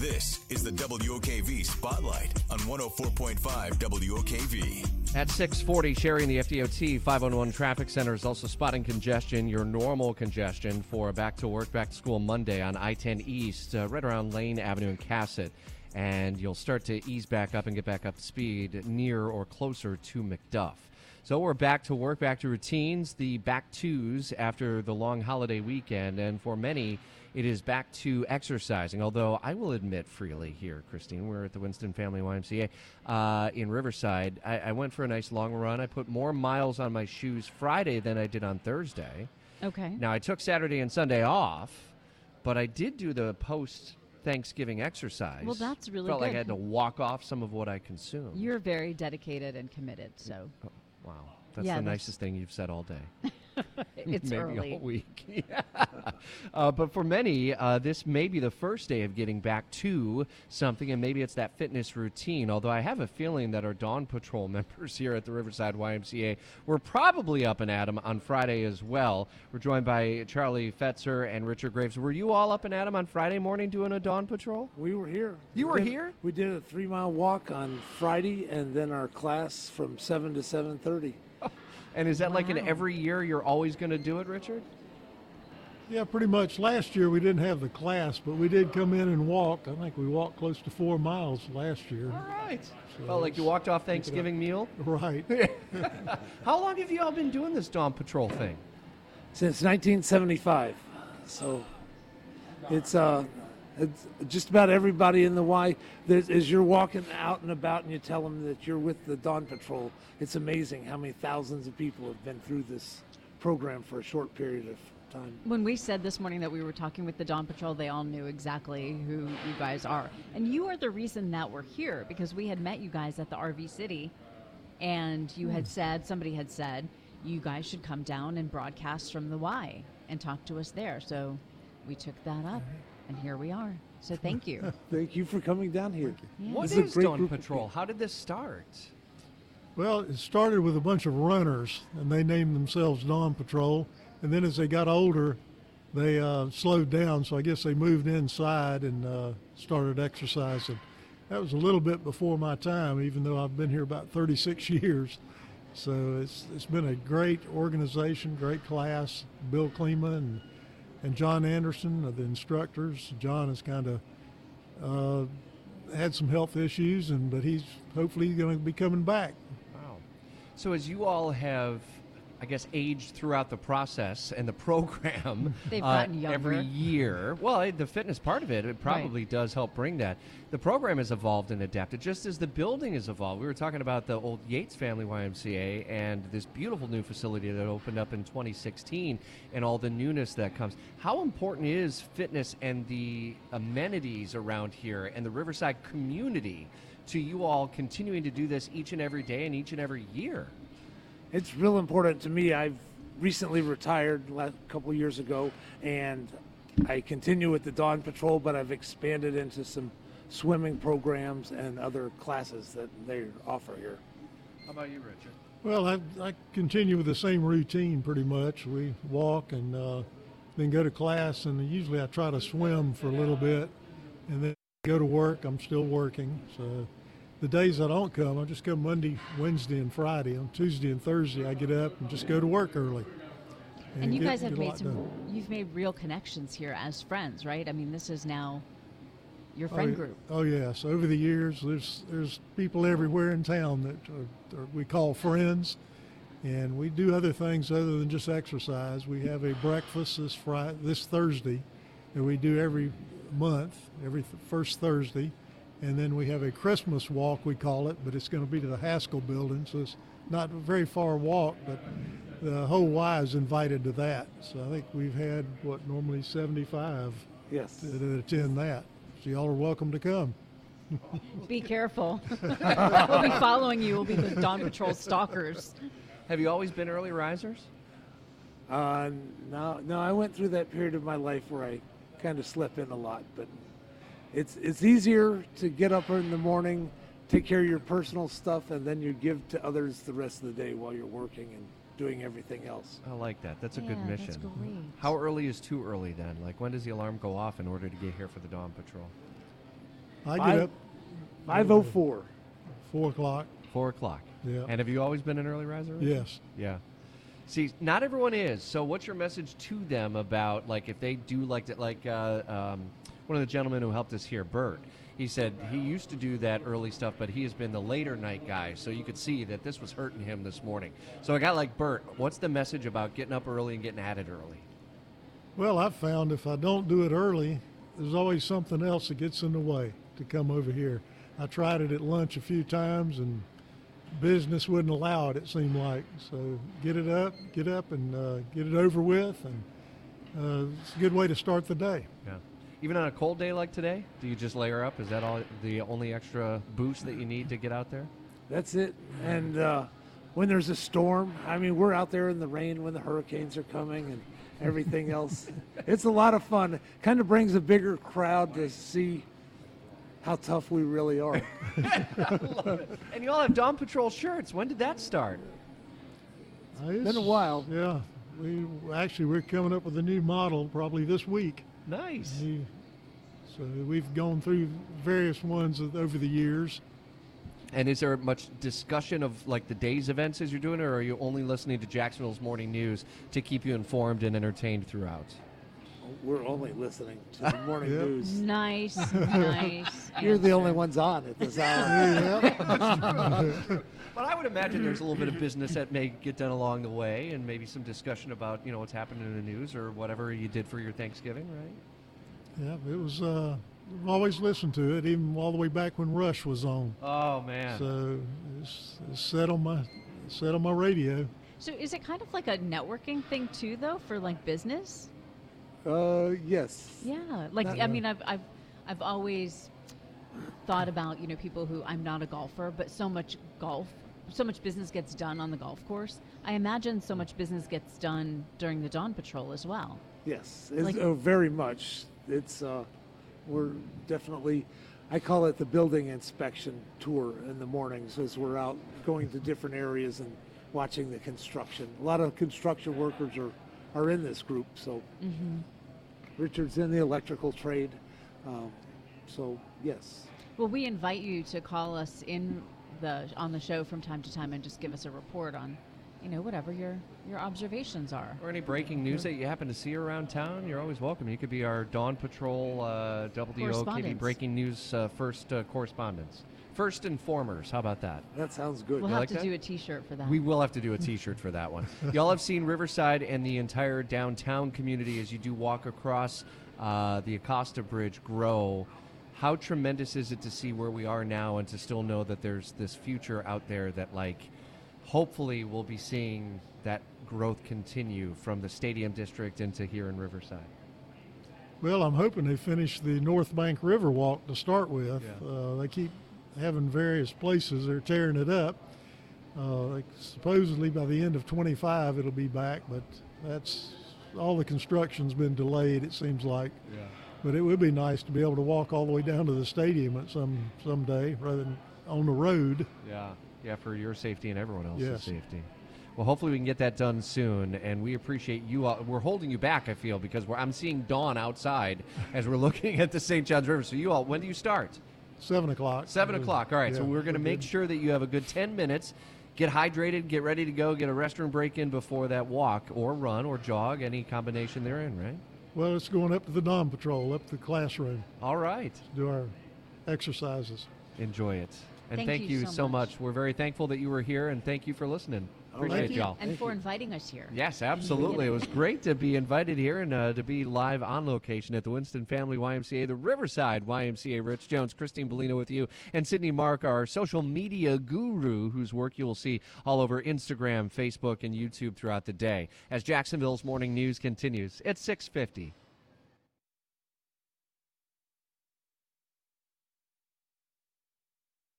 This is the WOKV Spotlight on 104.5 WOKV. At 6:40, sharing the FDOT 511 Traffic Center is also spotting congestion, your normal congestion for back to work, back to school Monday on I-10 East, right around Lane Avenue and Cassett. And you'll start to ease back up and get back up to speed near or closer to McDuff. So we're back to work, back to routines, the back twos after the long holiday weekend. And for many, it is back to exercising. Although I will admit freely here, Christine, we're at the Winston Family YMCA in Riverside. I went for a nice long run. I put more miles on my shoes Friday than I did on Thursday. Okay. Now, I took Saturday and Sunday off, but I did do the post-Thanksgiving exercise. Well, that's really Felt good. like I had to walk off some of what I consumed. You're very dedicated and committed, so. Oh, wow. That's Yeah, the that's- nicest thing you've said all day. It's Maybe early. all week. Yeah. But for many, this may be the first day of getting back to something, and maybe it's that fitness routine. Although I have a feeling that our Dawn Patrol members here at the Riverside YMCA were probably up and at 'em on Friday as well. We're joined by Charlie Fetzer and Richard Graves. Were you all up and at 'em on Friday morning doing a Dawn Patrol? We were here. You were here? We did a 3-mile walk on Friday, and then our class from 7 to 7:30. And is that like an Wow. every year you're always going to do it, Richard? Yeah, pretty much. Last year we didn't have the class, but we did come in and walk. I think we walked close to 4 miles last year. All right. So Felt like you walked off Thanksgiving meal? Right. How long have you all been doing this Dawn Patrol thing? Since 1975. So it's just about everybody in the Y. As you're walking out and about and you tell them that you're with the Dawn Patrol, it's amazing how many thousands of people have been through this program for a short period of time. When we said this morning that we were talking with the Dawn Patrol, they all knew exactly who you guys are. And you are the reason that we're here, because we had met you guys at the RV City, and you had said, somebody had said, you guys should come down and broadcast from the Y and talk to us there. So we took that up, and here we are. So thank you. Thank you for coming down here. Yeah. What This is a is great Dawn group of Patrol? people. How did this start? Well, it started with a bunch of runners, and they named themselves Dawn Patrol. And then as they got older, they slowed down, so I guess they moved inside and started exercising. That was a little bit before my time, even though I've been here about 36 years. So it's been a great organization, great class. Bill Klima and John Anderson are the instructors. John has kind of had some health issues, but he's hopefully going to be coming back. Wow. So as you all have, I guess, aged throughout the process and the program They've gotten younger. every year, well, the fitness part of it probably does help bring that. The program has evolved and adapted, just as the building has evolved. We were talking about the old Yates Family YMCA and this beautiful new facility that opened up in 2016 and all the newness that comes. How important is fitness and the amenities around here and the Riverside community to you all continuing to do this each and every day and each and every year? It's real important to me. I've recently retired a couple years ago, and I continue with the Dawn Patrol, but I've expanded into some swimming programs and other classes that they offer here. How about you, Richard? Well, I continue with the same routine pretty much. We walk and then go to class, and usually I try to swim for a little bit and then go to work. I'm still working. So the days I don't come, I just come Monday, Wednesday, and Friday. On Tuesday and Thursday, I get up and just go to work early. And you get- guys have get a made lot done. you've made real connections here as friends, right? I mean, this is now your friend group. Oh yes, over the years, there's people everywhere in town that we call friends, and we do other things other than just exercise. We have a breakfast this Thursday that we do every month, every first Thursday, and then we have a Christmas walk, we call it, but it's going to be to the Haskell Building, so it's not a very far walk, but the whole Y is invited to that. So I think we've had normally 75 Yes. that attend that. So y'all are welcome to come. Be careful. We'll be following you. We'll be the Dawn Patrol stalkers. Have you always been early risers? No, I went through that period of my life where I kind of slept in a lot, but it's easier to get up in the morning, take care of your personal stuff, and then you give to others the rest of the day while you're working and doing everything else. I like that. That's a Yeah, good that's mission. great. How early is too early then? Like when does the alarm go off in order to get here for the Dawn Patrol? I get up 5:04. 4 o'clock. 4 o'clock. Yeah. And have you always been an early riser? Yes. Yeah. See, not everyone is. So what's your message to them about, like, if they do like to, like, one of the gentlemen who helped us here, Bert, he said he used to do that early stuff, but he has been the later night guy. So you could see that this was hurting him this morning. So a guy like Bert, what's the message about getting up early and getting at it early? Well, I've found if I don't do it early, there's always something else that gets in the way to come over here. I tried it at lunch a few times, and business wouldn't allow it, it seemed like. So get up and get it over with, and it's a good way to start the day. Yeah. Even on a cold day like today, do you just layer up? Is that all the only extra boost that you need to get out there? That's it. And when there's a storm, I mean, we're out there in the rain when the hurricanes are coming and everything else. It's a lot of fun. It kind of brings a bigger crowd to see how tough we really are. I love it. And you all have Dawn Patrol shirts. When did that start? It's been a while. Yeah. We're coming up with a new model probably this week. Nice. So we've gone through various ones over the years. And is there much discussion of, like, the day's events as you're doing it, or are you only listening to Jacksonville's morning news to keep you informed and entertained throughout? We're only listening to the morning news. Nice. You're the answer. only ones on at this hour. But I would imagine there's a little bit of business that may get done along the way, and maybe some discussion about, you know, what's happening in the news or whatever you did for your Thanksgiving, right? Yeah, it was. I've always listened to it, even all the way back when Rush was on. Oh man! So it's set on my radio. So is it kind of like a networking thing too, though, for like business? Yes. Yeah, like I mean, I've always thought about, you know, people who, I'm not a golfer, but so much business gets done on the golf course. I imagine so much business gets done during the Dawn Patrol as well. Yes, it's, Like- very much. It's we're definitely, I call it the building inspection tour in the mornings, as we're out going to different areas and watching the construction. A lot of construction workers are in this group, so Richard's in the electrical trade, so yes. Well, we invite you to call us on the show from time to time and just give us a report on, you know, whatever your observations are. Or any breaking news that you happen to see around town, you're always welcome. You could be our Dawn Patrol WOKV breaking news first correspondents. First informers. How about that? That sounds good. We'll You have like to that? do a T-shirt for that. We will have to do a T-shirt for that one. Y'all have seen Riverside and the entire downtown community as you do walk across the Acosta Bridge grow. How tremendous is it to see where we are now and to still know that there's this future out there that, like, hopefully we'll be seeing that growth continue from the Stadium District into here in Riverside? Well, I'm hoping they finish the North Bank River Walk to start with. Yeah. They keep having various places they're tearing it up. Supposedly by the end of 25 it'll be back, but that's all the construction's been delayed, it seems like. Yeah. But it would be nice to be able to walk all the way down to the stadium at some day rather than on the road. Yeah, for your safety and everyone else's Yes. safety. Well, hopefully we can get that done soon, and we appreciate you all. We're holding you back, I feel, because I'm seeing Dawn outside as we're looking at the St. Johns River. So you all, when do you start? 7 o'clock. 7 o'clock. All right, so Yeah, we're going to make good. sure that you have a good 10 minutes. Get hydrated, get ready to go, get a restroom break in before that walk, or run, or jog, any combination they're in, right? Well, it's going up to the Dawn Patrol, up to the classroom All right. to do our exercises. Enjoy it. And Thank thank you you so so much. much. We're very thankful that you were here, and thank you for listening. Appreciate Thank it, you, y'all. and for inviting us here. Yes, absolutely. It was great to be invited here and to be live on location at the Winston Family YMCA, the Riverside YMCA. Rich Jones, Christine Bellino with you, and Sydney Mark, our social media guru, whose work you will see all over Instagram, Facebook, and YouTube throughout the day. As Jacksonville's morning news continues, it's 6:50.